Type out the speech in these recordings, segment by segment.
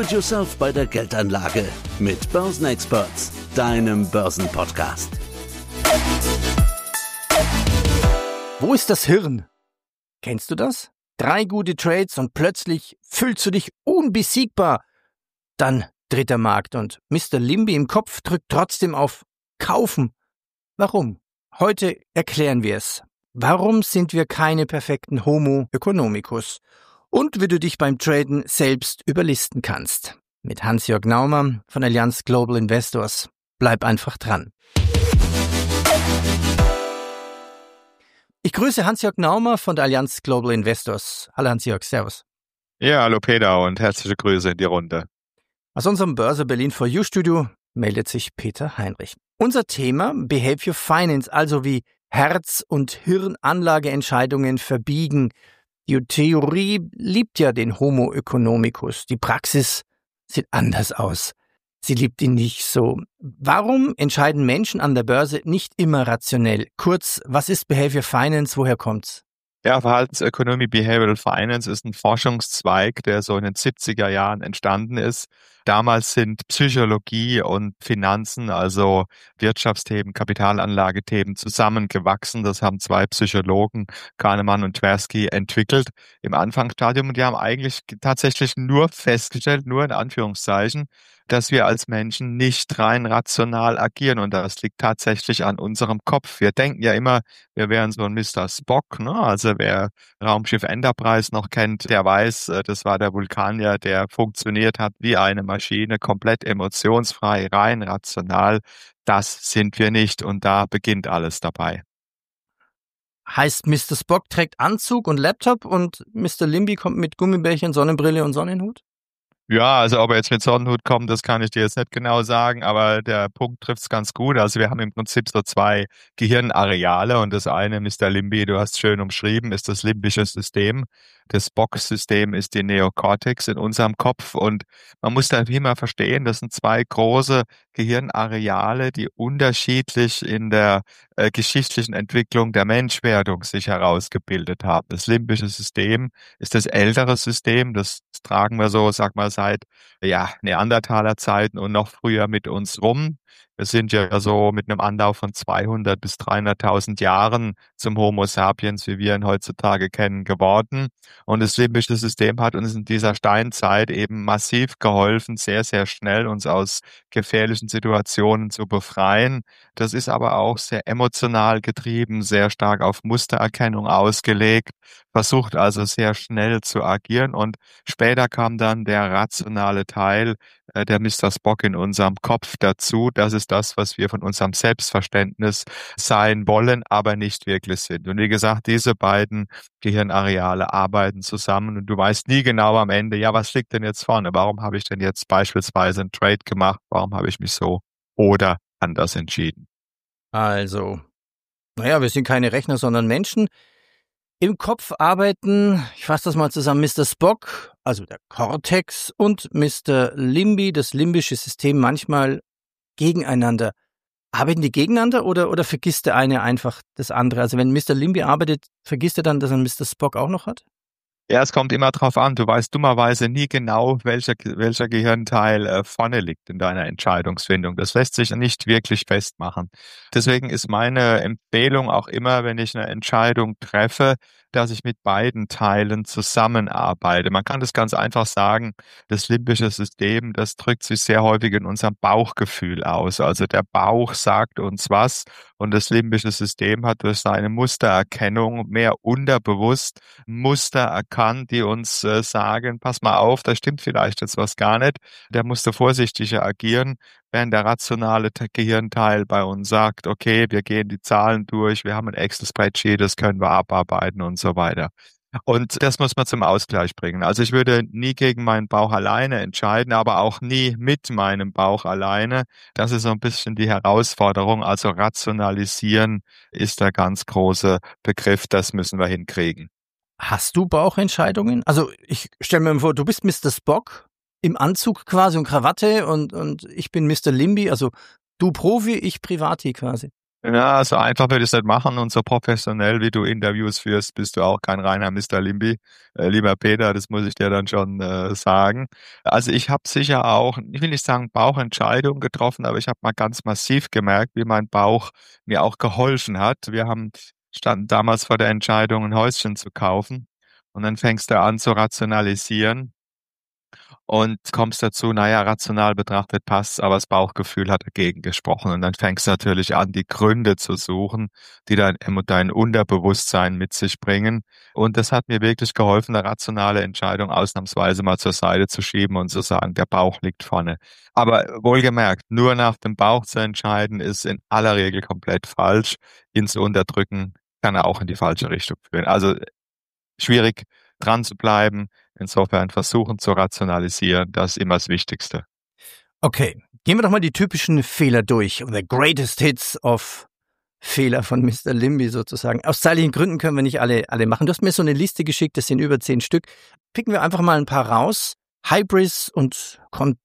Do-it-yourself bei der Geldanlage mit Börsenexperts, deinem Börsenpodcast. Wo ist das Hirn? Kennst du das? 3 gute Trades und plötzlich fühlst du dich unbesiegbar. Dann dreht der Markt und Mr. Limby im Kopf drückt trotzdem auf Kaufen. Warum? Heute erklären wir es. Warum sind wir keine perfekten Homo economicus? Und wie du dich beim Traden selbst überlisten kannst. Mit Hans-Jörg Naumer von Allianz Global Investors. Bleib einfach dran. Ich grüße Hans-Jörg Naumer von der Allianz Global Investors. Hallo Hans-Jörg, servus. Ja, hallo Peter und herzliche Grüße in die Runde. Aus unserem Börse Berlin for You Studio meldet sich Peter Heinrich. Unser Thema Behavior Finance, also wie Herz- und Hirnanlageentscheidungen verbiegen. Die Theorie liebt ja den Homo economicus. Die Praxis sieht anders aus. Sie liebt ihn nicht so. Warum entscheiden Menschen an der Börse nicht immer rationell? Kurz, was ist Behavior Finance? Woher kommt's? Ja, Verhaltensökonomie, Behavioral Finance ist ein Forschungszweig, der so in den 70er Jahren entstanden ist. Damals sind Psychologie und Finanzen, also Wirtschaftsthemen, Kapitalanlagethemen zusammengewachsen. Das haben 2 Psychologen, Kahnemann und Tversky, entwickelt im Anfangsstadium. Und die haben eigentlich tatsächlich nur festgestellt, nur in Anführungszeichen, dass wir als Menschen nicht rein rational agieren. Und das liegt tatsächlich an unserem Kopf. Wir denken ja immer, wir wären so ein Mr. Spock, ne? Also wer Raumschiff Enterprise noch kennt, der weiß, das war der Vulkanier, der funktioniert hat wie eine Maschine, komplett emotionsfrei, rein rational. Das sind wir nicht und da beginnt alles dabei. Heißt, Mr. Spock trägt Anzug und Laptop und Mr. Limby kommt mit Gummibärchen, Sonnenbrille und Sonnenhut? Ja, also ob er jetzt mit Sonnenhut kommt, das kann ich dir jetzt nicht genau sagen, aber der Punkt trifft's ganz gut. Also wir haben im Prinzip so 2 Gehirnareale und das eine, Mr. Limby, du hast schön umschrieben, ist das limbische System. Das Spock-System ist die Neokortex in unserem Kopf und man muss da immer verstehen, das sind 2 große Gehirnareale, die unterschiedlich in der geschichtlichen Entwicklung der Menschwerdung sich herausgebildet haben. Das limbische System ist das ältere System, das tragen wir so, sag mal, seit Neandertaler Zeiten und noch früher mit uns rum. Wir sind ja so mit einem Anlauf von 200 bis 300.000 Jahren zum Homo sapiens, wie wir ihn heutzutage kennen, geworden. Und das limbische System hat uns in dieser Steinzeit eben massiv geholfen, sehr, sehr schnell uns aus gefährlichen Situationen zu befreien. Das ist aber auch sehr emotional getrieben, sehr stark auf Mustererkennung ausgelegt, versucht also sehr schnell zu agieren. Und später kam dann der rationale Teil, der Mr. Spock in unserem Kopf dazu. Das ist das, was wir von unserem Selbstverständnis sein wollen, aber nicht wirklich sind. Und wie gesagt, diese beiden Gehirnareale arbeiten zusammen und du weißt nie genau am Ende, ja, was liegt denn jetzt vorne? Warum habe ich denn jetzt beispielsweise einen Trade gemacht? Warum habe ich mich so oder anders entschieden? Also, wir sind keine Rechner, sondern Menschen. Im Kopf arbeiten, ich fasse das mal zusammen, Mr. Spock, also der Cortex und Mr. Limby, das limbische System, manchmal gegeneinander. Arbeiten die gegeneinander oder vergisst der eine einfach das andere? Also wenn Mr. Limby arbeitet, vergisst er dann, dass er einen Mr. Spock auch noch hat? Ja, es kommt immer drauf an. Du weißt dummerweise nie genau, welcher Gehirnteil vorne liegt in deiner Entscheidungsfindung. Das lässt sich nicht wirklich festmachen. Deswegen ist meine Empfehlung auch immer, wenn ich eine Entscheidung treffe, dass ich mit beiden Teilen zusammenarbeite. Man kann das ganz einfach sagen, das limbische System, das drückt sich sehr häufig in unserem Bauchgefühl aus. Also der Bauch sagt uns was und das limbische System hat durch seine Mustererkennung mehr unterbewusst Muster erkannt, die uns sagen, pass mal auf, da stimmt vielleicht jetzt was gar nicht, der musste vorsichtiger agieren, während der rationale Gehirnteil bei uns sagt, okay, wir gehen die Zahlen durch, wir haben ein Excel-Spreadsheet, das können wir abarbeiten und so weiter. Und das muss man zum Ausgleich bringen. Also ich würde nie gegen meinen Bauch alleine entscheiden, aber auch nie mit meinem Bauch alleine. Das ist so ein bisschen die Herausforderung. Also rationalisieren ist der ganz große Begriff, das müssen wir hinkriegen. Hast du Bauchentscheidungen? Also ich stelle mir vor, du bist Mr. Spock im Anzug quasi und Krawatte und ich bin Mr. Limby, also du Profi, ich Privati quasi. Ja, so einfach würde ich es nicht machen und so professionell, wie du Interviews führst, bist du auch kein reiner Mr. Limby. Lieber Peter, das muss ich dir dann schon sagen. Also ich habe sicher auch, ich will nicht sagen Bauchentscheidungen getroffen, aber ich habe mal ganz massiv gemerkt, wie mein Bauch mir auch geholfen hat. Standen damals vor der Entscheidung, ein Häuschen zu kaufen und dann fängst du an zu rationalisieren. Und kommst dazu, naja, rational betrachtet passt, aber das Bauchgefühl hat dagegen gesprochen. Und dann fängst du natürlich an, die Gründe zu suchen, die dein Unterbewusstsein mit sich bringen. Und das hat mir wirklich geholfen, eine rationale Entscheidung ausnahmsweise mal zur Seite zu schieben und zu sagen, der Bauch liegt vorne. Aber wohlgemerkt, nur nach dem Bauch zu entscheiden, ist in aller Regel komplett falsch. Ihn zu unterdrücken, kann er auch in die falsche Richtung führen. Also schwierig, dran zu bleiben. Insofern versuchen zu rationalisieren, das ist immer das Wichtigste. Okay, gehen wir doch mal die typischen Fehler durch. The greatest hits of Fehler von Mr. Limby sozusagen. Aus zeitlichen Gründen können wir nicht alle machen. Du hast mir so eine Liste geschickt, das sind über 10 Stück. Picken wir einfach mal ein paar raus. Hybris und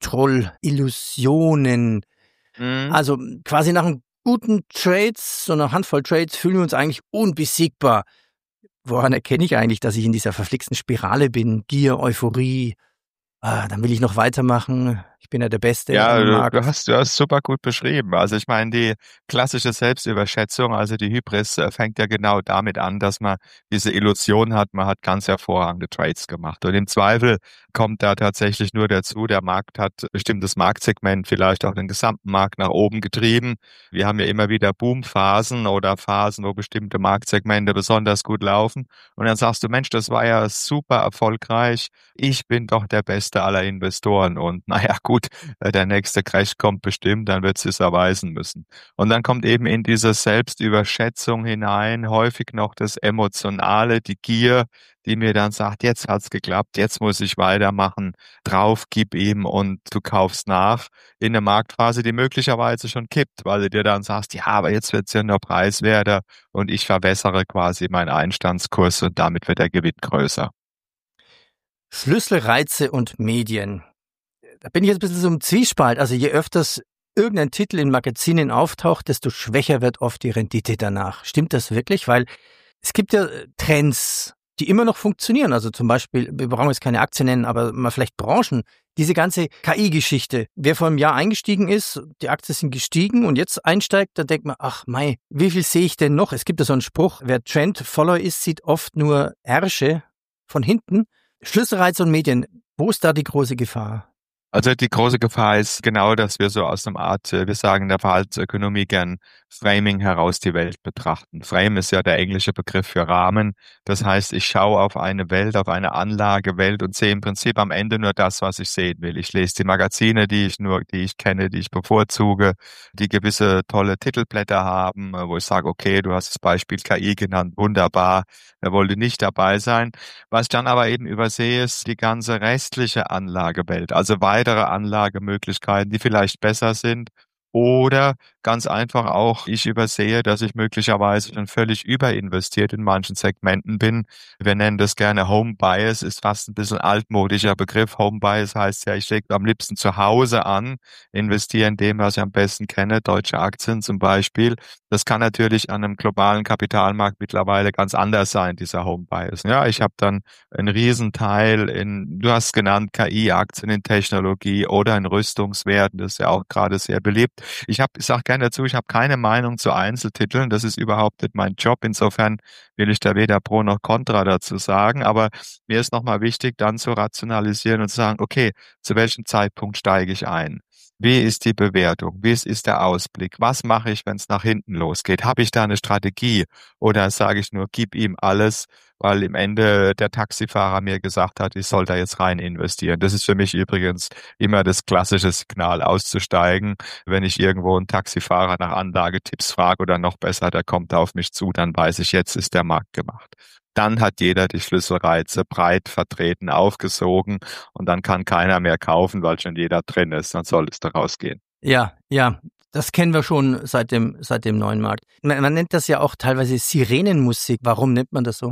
Kontrollillusionen. Also quasi nach einem guten Trades, so einer Handvoll Trades, fühlen wir uns eigentlich unbesiegbar. Woran erkenne ich eigentlich, dass ich in dieser verflixten Spirale bin? Gier, Euphorie, dann will ich noch weitermachen. Ich bin ja der Beste. Ja, du hast super gut beschrieben. Also ich meine, die klassische Selbstüberschätzung, also die Hybris, fängt ja genau damit an, dass man diese Illusion hat, man hat ganz hervorragende Trades gemacht. Und im Zweifel kommt da tatsächlich nur dazu, der Markt hat bestimmtes Marktsegment, vielleicht auch den gesamten Markt nach oben getrieben. Wir haben ja immer wieder Boomphasen oder Phasen, wo bestimmte Marktsegmente besonders gut laufen. Und dann sagst du, Mensch, das war ja super erfolgreich. Ich bin doch der Beste aller Investoren. Und naja, gut, der nächste Crash kommt bestimmt, dann wird es erweisen müssen. Und dann kommt eben in diese Selbstüberschätzung hinein häufig noch das Emotionale, die Gier, die mir dann sagt, jetzt hat's geklappt, jetzt muss ich weitermachen, drauf, gib ihm und du kaufst nach in eine Marktphase, die möglicherweise schon kippt, weil du dir dann sagst, ja, aber jetzt wird's ja nur preiswerter und ich verbessere quasi meinen Einstandskurs und damit wird der Gewinn größer. Schlüsselreize und Medien. Da bin ich jetzt ein bisschen so im Zwiespalt. Also je öfters irgendein Titel in Magazinen auftaucht, desto schwächer wird oft die Rendite danach. Stimmt das wirklich? Weil es gibt ja Trends, die immer noch funktionieren. Also zum Beispiel, wir brauchen jetzt keine Aktien nennen, aber mal vielleicht Branchen. Diese ganze KI-Geschichte. Wer vor einem Jahr eingestiegen ist, die Aktien sind gestiegen und jetzt einsteigt, dann denkt man, ach mei, wie viel sehe ich denn noch? Es gibt ja so einen Spruch, wer Trend-Follower ist, sieht oft nur Ärsche von hinten. Schlüsselreize und Medien, wo ist da die große Gefahr? Also die große Gefahr ist genau, dass wir so aus einer Art, wir sagen in der Verhaltensökonomie gern Framing heraus die Welt betrachten. Frame ist ja der englische Begriff für Rahmen. Das heißt, ich schaue auf eine Welt, auf eine Anlagewelt und sehe im Prinzip am Ende nur das, was ich sehen will. Ich lese die Magazine, die ich kenne, die ich bevorzuge, die gewisse tolle Titelblätter haben, wo ich sage, okay, du hast das Beispiel KI genannt, wunderbar, wer wollte nicht dabei sein. Was ich dann aber eben übersehe, ist die ganze restliche Anlagewelt, also weitere Anlagemöglichkeiten, die vielleicht besser sind. Oder ganz einfach auch, ich übersehe, dass ich möglicherweise schon völlig überinvestiert in manchen Segmenten bin. Wir nennen das gerne Home Bias, ist fast ein bisschen altmodischer Begriff. Home Bias heißt ja, ich lege am liebsten zu Hause an, investiere in dem, was ich am besten kenne, deutsche Aktien zum Beispiel. Das kann natürlich an einem globalen Kapitalmarkt mittlerweile ganz anders sein, dieser Home Bias. Ja, ich habe dann einen Riesenteil du hast genannt, KI-Aktien in Technologie oder in Rüstungswerten, das ist ja auch gerade sehr beliebt. Ich sage gerne dazu, ich habe keine Meinung zu Einzeltiteln, das ist überhaupt nicht mein Job. Insofern will ich da weder Pro noch Contra dazu sagen, aber mir ist nochmal wichtig, dann zu rationalisieren und zu sagen, okay, zu welchem Zeitpunkt steige ich ein? Wie ist die Bewertung? Wie ist der Ausblick? Was mache ich, wenn es nach hinten losgeht? Habe ich da eine Strategie? Oder sage ich nur, gib ihm alles, weil im Ende der Taxifahrer mir gesagt hat, ich soll da jetzt rein investieren. Das ist für mich übrigens immer das klassische Signal, auszusteigen. Wenn ich irgendwo einen Taxifahrer nach Anlagetipps frage oder noch besser, der kommt auf mich zu, dann weiß ich, jetzt ist der Markt gemacht. Dann hat jeder die Schlüsselreize breit vertreten, aufgesogen und dann kann keiner mehr kaufen, weil schon jeder drin ist. Dann soll es da rausgehen. Ja, das kennen wir schon seit dem neuen Markt. Man nennt das ja auch teilweise Sirenenmusik. Warum nennt man das so?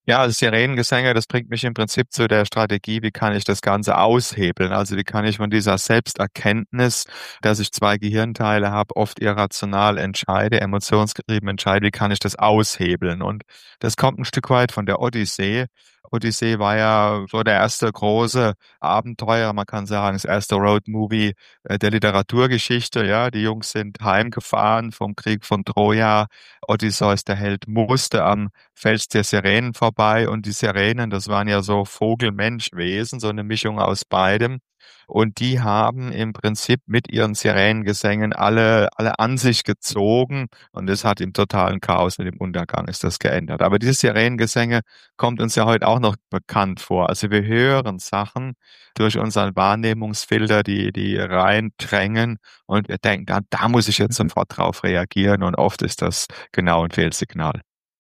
Ja, also Sirenengesänge, das bringt mich im Prinzip zu der Strategie, wie kann ich das Ganze aushebeln? Also wie kann ich von dieser Selbsterkenntnis, dass ich zwei Gehirnteile habe, oft irrational entscheide, emotionsgetrieben entscheide, wie kann ich das aushebeln? Und das kommt ein Stück weit von der Odyssee. Odyssee war ja so der erste große Abenteuer, man kann sagen, das erste Roadmovie der Literaturgeschichte. Ja, die Jungs sind heimgefahren vom Krieg von Troja. Odysseus, der Held, musste am Fels der Sirenen vorbei und die Sirenen, das waren ja so Vogel-Mensch-Wesen, so eine Mischung aus beidem. Und die haben im Prinzip mit ihren Sirenengesängen alle an sich gezogen und es hat im totalen Chaos mit dem Untergang ist das geändert. Aber diese Sirenengesänge kommt uns ja heute auch noch bekannt vor. Also wir hören Sachen durch unseren Wahrnehmungsfilter, die reindrängen und wir denken, da muss ich jetzt sofort drauf reagieren und oft ist das genau ein Fehlsignal.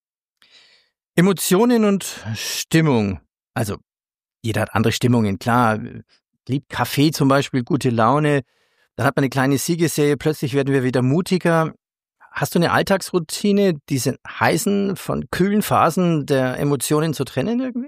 Emotionen und Stimmung. Also, jeder hat andere Stimmungen, klar. Liebt Kaffee zum Beispiel, gute Laune. Dann hat man eine kleine Siegesserie, plötzlich werden wir wieder mutiger. Hast du eine Alltagsroutine, diese heißen von kühlen Phasen der Emotionen zu trennen irgendwie?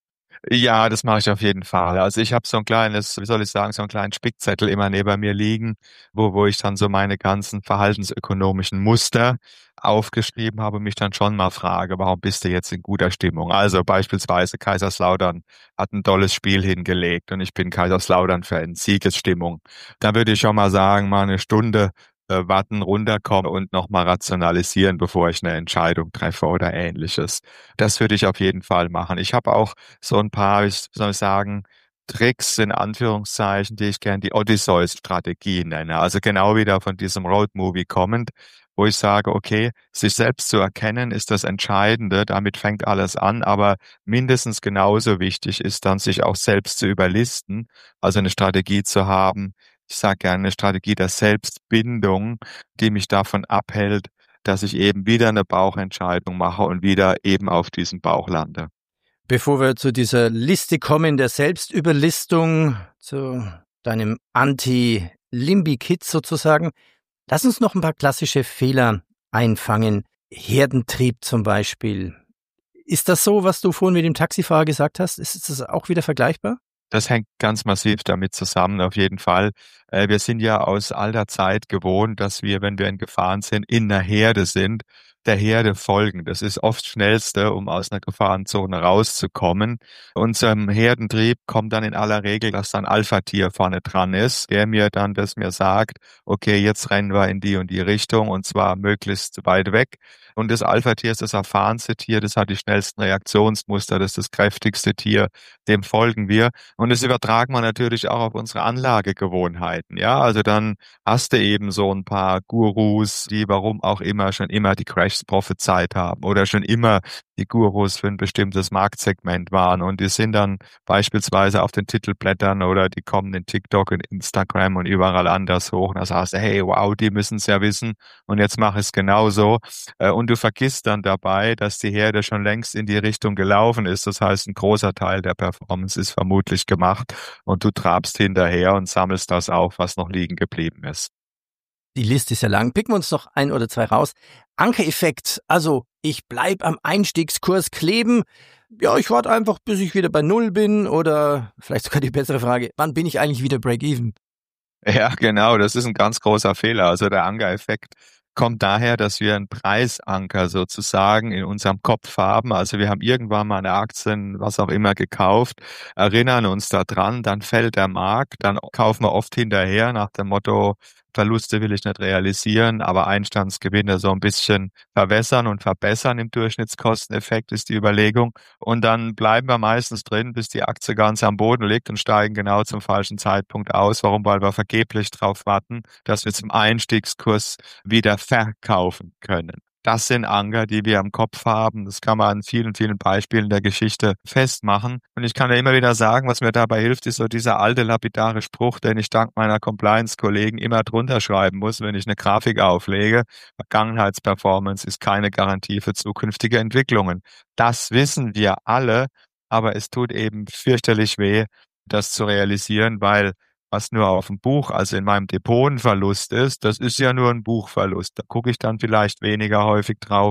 Ja, das mache ich auf jeden Fall. Also ich habe so ein kleines, wie soll ich sagen, so einen kleinen Spickzettel immer neben mir liegen, wo ich dann so meine ganzen verhaltensökonomischen Muster aufgeschrieben habe und mich dann schon mal frage, warum bist du jetzt in guter Stimmung? Also beispielsweise Kaiserslautern hat ein tolles Spiel hingelegt und ich bin Kaiserslautern-Fan, Siegesstimmung. Da würde ich schon mal sagen, mal eine Stunde warten, runterkommen und nochmal rationalisieren, bevor ich eine Entscheidung treffe oder Ähnliches. Das würde ich auf jeden Fall machen. Ich habe auch so ein paar, wie soll ich sagen, Tricks in Anführungszeichen, die ich gerne die Odysseus-Strategie nenne. Also genau wieder von diesem Roadmovie kommend, wo ich sage, okay, sich selbst zu erkennen ist das Entscheidende, damit fängt alles an, aber mindestens genauso wichtig ist dann, sich auch selbst zu überlisten, also eine Strategie zu haben. Ich sage gerne eine Strategie der Selbstbindung, die mich davon abhält, dass ich eben wieder eine Bauchentscheidung mache und wieder eben auf diesem Bauch lande. Bevor wir zu dieser Liste kommen, der Selbstüberlistung, zu deinem Anti-Limbi-Kit sozusagen, lass uns noch ein paar klassische Fehler einfangen. Herdentrieb zum Beispiel. Ist das so, was du vorhin mit dem Taxifahrer gesagt hast? Ist das auch wieder vergleichbar? Das hängt ganz massiv damit zusammen, auf jeden Fall. Wir sind ja aus alter Zeit gewohnt, dass wir, wenn wir in Gefahren sind, in einer Herde sind, der Herde folgen. Das ist oft das Schnellste, um aus einer Gefahrenzone rauszukommen. Unserem Herdentrieb kommt dann in aller Regel, dass dann Alpha-Tier vorne dran ist, der mir dann das mir sagt, okay, jetzt rennen wir in die und die Richtung und zwar möglichst weit weg. Und das Alpha-Tier ist das erfahrenste Tier, das hat die schnellsten Reaktionsmuster, das ist das kräftigste Tier, dem folgen wir. Und das übertragen wir natürlich auch auf unsere Anlagegewohnheiten. Ja, also dann hast du eben so ein paar Gurus, die warum auch immer schon immer die Crashs prophezeit haben oder schon immer die Gurus für ein bestimmtes Marktsegment waren. Und die sind dann beispielsweise auf den Titelblättern oder die kommen in TikTok und Instagram und überall anders hoch. Und da sagst du, hey, wow, die müssen es ja wissen. Und jetzt mach es genauso. Und du vergisst dann dabei, dass die Herde schon längst in die Richtung gelaufen ist. Das heißt, ein großer Teil der Performance ist vermutlich gemacht und du trabst hinterher und sammelst das auf, was noch liegen geblieben ist. Die Liste ist ja lang. Picken wir uns noch ein oder zwei raus. Ankereffekt. Also, ich bleib am Einstiegskurs kleben. Ja, ich warte einfach, bis ich wieder bei Null bin. Oder vielleicht sogar die bessere Frage, wann bin ich eigentlich wieder Break-Even? Ja, genau. Das ist ein ganz großer Fehler. Also der Ankereffekt kommt daher, dass wir einen Preisanker sozusagen in unserem Kopf haben. Also wir haben irgendwann mal eine Aktien, was auch immer, gekauft, erinnern uns daran, dann fällt der Markt, dann kaufen wir oft hinterher nach dem Motto, Verluste will ich nicht realisieren, aber Einstandsgewinne so ein bisschen verwässern und verbessern im Durchschnittskosteneffekt ist die Überlegung. Und dann bleiben wir meistens drin, bis die Aktie ganz am Boden liegt und steigen genau zum falschen Zeitpunkt aus. Warum? Weil wir vergeblich darauf warten, dass wir zum Einstiegskurs wieder verkaufen können. Das sind Anker, die wir im Kopf haben. Das kann man an vielen, vielen Beispielen der Geschichte festmachen. Und ich kann ja immer wieder sagen, was mir dabei hilft, ist so dieser alte lapidare Spruch, den ich dank meiner Compliance-Kollegen immer drunter schreiben muss, wenn ich eine Grafik auflege. Vergangenheitsperformance ist keine Garantie für zukünftige Entwicklungen. Das wissen wir alle, aber es tut eben fürchterlich weh, das zu realisieren, weil was nur auf dem Buch, also in meinem Depot ein Verlust ist, das ist ja nur ein Buchverlust. Da gucke ich dann vielleicht weniger häufig drauf.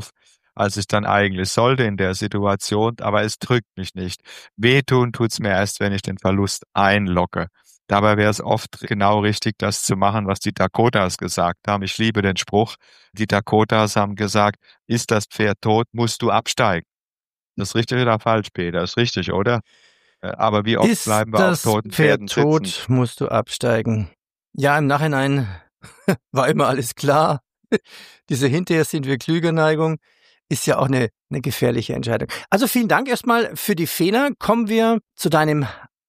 als ich dann eigentlich sollte in der Situation, aber es drückt mich nicht. Wehtun tut's mir erst, wenn ich den Verlust einlogge. Dabei wäre es oft genau richtig, das zu machen, was die Dakotas gesagt haben. Ich liebe den Spruch. Die Dakotas haben gesagt, ist das Pferd tot, musst du absteigen. Das ist richtig oder falsch, Peter? Das ist richtig, oder? Aber wie oft bleiben wir auf toten Pferden sitzen? Ist das Pferd tot, musst du absteigen. Ja, im Nachhinein war immer alles klar. Diese hinterher sind wir klüger Neigung ist ja auch eine gefährliche Entscheidung. Also vielen Dank erstmal für die Fehler. Kommen wir zu deinem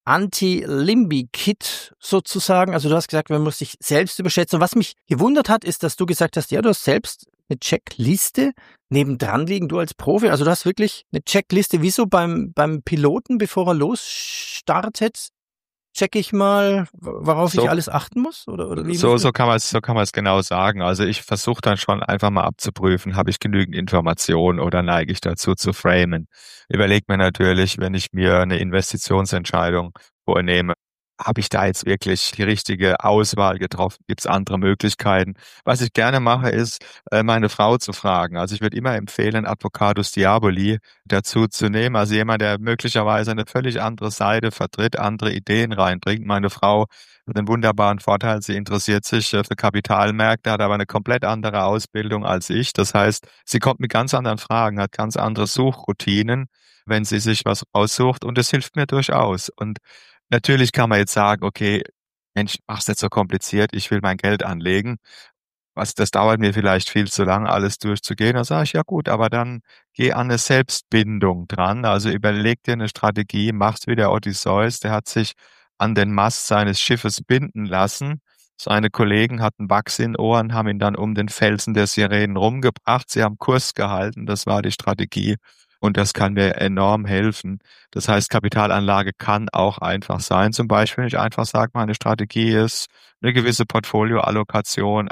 Anti-Limby-Kit sozusagen. Also du hast gesagt, man muss sich selbst überschätzen. Und was mich gewundert hat, ist, dass du gesagt hast, ja, du hast selbst eine Checkliste nebendran liegen, du als Profi. Also du hast wirklich eine Checkliste, wie so beim Piloten, bevor er losstartet. Check ich mal, worauf ich alles achten muss? Oder wie so kann man es genau sagen. Also ich versuche dann schon einfach mal abzuprüfen, habe ich genügend Informationen oder neige ich dazu zu framen. Überleg mir natürlich, wenn ich mir eine Investitionsentscheidung vornehme, habe ich da jetzt wirklich die richtige Auswahl getroffen? Gibt es andere Möglichkeiten? Was ich gerne mache, ist, meine Frau zu fragen. Also ich würde immer empfehlen, Advocatus Diaboli dazu zu nehmen. Also jemand, der möglicherweise eine völlig andere Seite vertritt, andere Ideen reinbringt. Meine Frau hat einen wunderbaren Vorteil. Sie interessiert sich für Kapitalmärkte, hat aber eine komplett andere Ausbildung als ich. Das heißt, sie kommt mit ganz anderen Fragen, hat ganz andere Suchroutinen, wenn sie sich was aussucht. Und das hilft mir durchaus. Und natürlich kann man jetzt sagen, okay, Mensch, mach's nicht so kompliziert, ich will mein Geld anlegen. Das dauert mir vielleicht viel zu lang, alles durchzugehen. Da sage ich, ja gut, aber dann geh an eine Selbstbindung dran. Also überleg dir eine Strategie, mach's wie der Odysseus, der hat sich an den Mast seines Schiffes binden lassen. Seine Kollegen hatten Wachs in Ohren, haben ihn dann um den Felsen der Sirenen rumgebracht. Sie haben Kurs gehalten, das war die Strategie. Und das kann mir enorm helfen. Das heißt, Kapitalanlage kann auch einfach sein. Zum Beispiel, wenn ich einfach sage, meine Strategie ist, eine gewisse Portfolioallokation,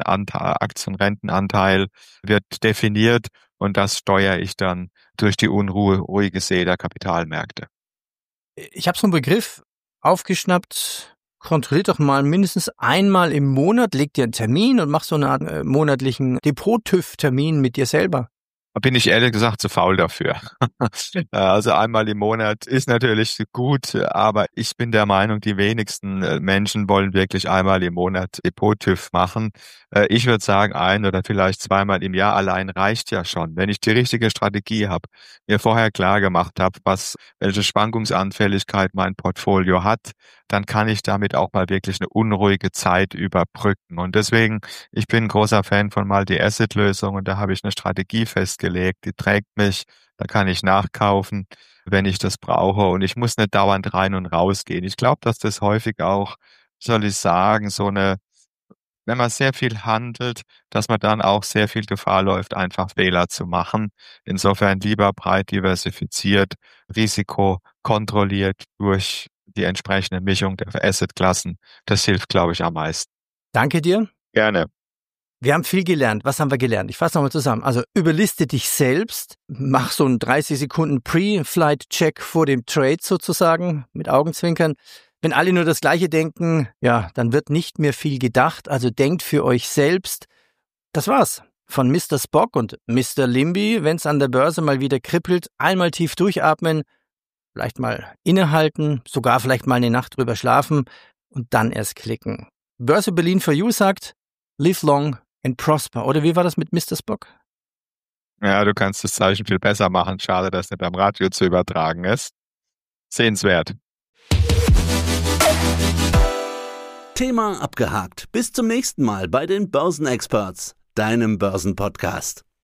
Aktienrentenanteil wird definiert und das steuere ich dann durch die ruhige See der Kapitalmärkte. Ich habe so einen Begriff aufgeschnappt. Kontrolliert doch mal mindestens einmal im Monat, leg dir einen Termin und mach so eine Art monatlichen Depot-TÜV-Termin mit dir selber. Bin ich ehrlich gesagt zu faul dafür. Also einmal im Monat ist natürlich gut, aber ich bin der Meinung, die wenigsten Menschen wollen wirklich einmal im Monat Depot-TÜV machen. Ich würde sagen, ein oder vielleicht zweimal im Jahr allein reicht ja schon. Wenn ich die richtige Strategie habe, mir vorher klar gemacht habe, welche Schwankungsanfälligkeit mein Portfolio hat, dann kann ich damit auch mal wirklich eine unruhige Zeit überbrücken. Und deswegen, ich bin ein großer Fan von Multi-Asset-Lösungen und da habe ich eine Strategie festgelegt, die trägt mich, da kann ich nachkaufen, wenn ich das brauche und ich muss nicht dauernd rein und raus gehen. Ich glaube, dass das häufig auch, soll ich sagen, wenn man sehr viel handelt, dass man dann auch sehr viel Gefahr läuft, einfach Fehler zu machen. Insofern lieber breit diversifiziert, Risiko kontrolliert durch die entsprechende Mischung der Assetklassen. Das hilft, glaube ich, am meisten. Danke dir. Gerne. Wir haben viel gelernt. Was haben wir gelernt? Ich fasse nochmal zusammen. Also überliste dich selbst, mach so einen 30 Sekunden Pre-Flight-Check vor dem Trade sozusagen mit Augenzwinkern. Wenn alle nur das Gleiche denken, ja, dann wird nicht mehr viel gedacht. Also denkt für euch selbst. Das war's von Mr. Spock und Mr. Limby. Wenn's an der Börse mal wieder kribbelt, einmal tief durchatmen, vielleicht mal innehalten, sogar vielleicht mal eine Nacht drüber schlafen und dann erst klicken. Börse Berlin for You sagt, live long and prosper. Oder wie war das mit Mr. Spock? Ja, du kannst das Zeichen viel besser machen. Schade, dass nicht am Radio zu übertragen ist. Sehenswert. Thema abgehakt. Bis zum nächsten Mal bei den Börsenexperts, deinem Börsenpodcast.